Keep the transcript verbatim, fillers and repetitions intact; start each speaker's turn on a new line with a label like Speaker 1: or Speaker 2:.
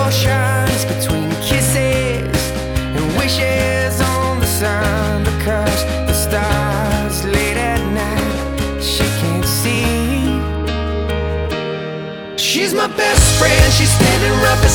Speaker 1: emotions between kisses and wishes on the sun, because the stars late at night she can't see. She's my best friend, she's standing right beside